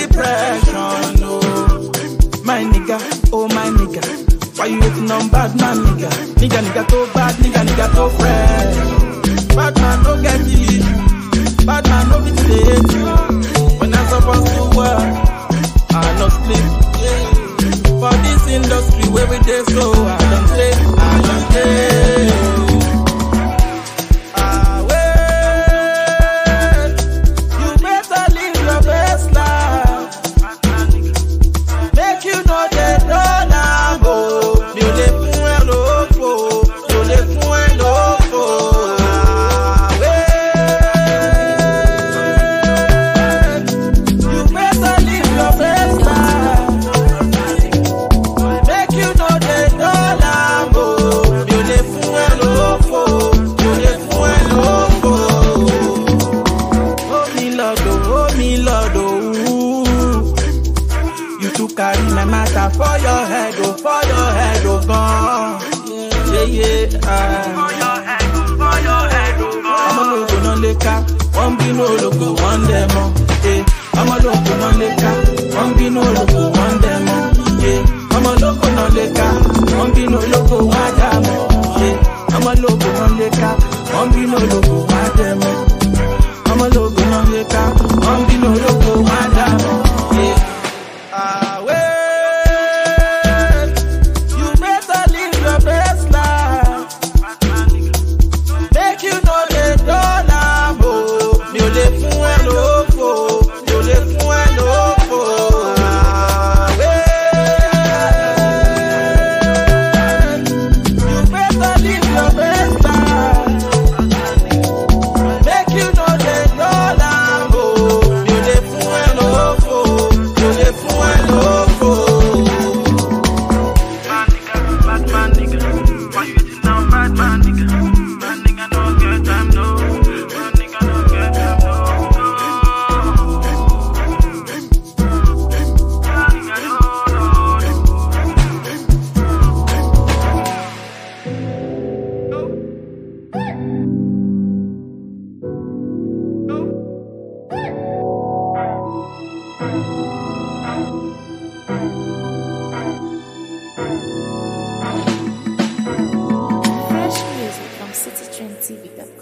depression, oh. My nigga, oh my nigga. Why you waiting on bad man, nigga? Nigga too bad, nigga too fresh. Bad man no get it. Bad man no fit hate you. When I'm supposed to work, I no sleep. For this industry where we dey so, I don't play. You better live your best life. Make you know they don't have hope. You live well, you live well, you better live your best life. Make you know they don't have hope. You live well, you live well. Oh me Lord, oh. You to carry my matter for your head, gone. Yeah. I'm a loco no leka, one be no loco, one demo. I'm a loco no leka, one be no loco, one demo. I'm a loco no leka, one be no loco, one demo. I'm a loco no leka, one be no loco, one demo. I'm a loco no leka, one be no loco, one demo. You better live your best life. Make you know they don't have hope. You live well, you live well, you better live your best life. Make you know they don't have hope. You live well, you live well. Bad man nigga. Why you waiting on bad man nigga? Bad nigga don't get time, no. Bad nigga don't get time, no. Bad nigga Fresh music from citytrendtv.com.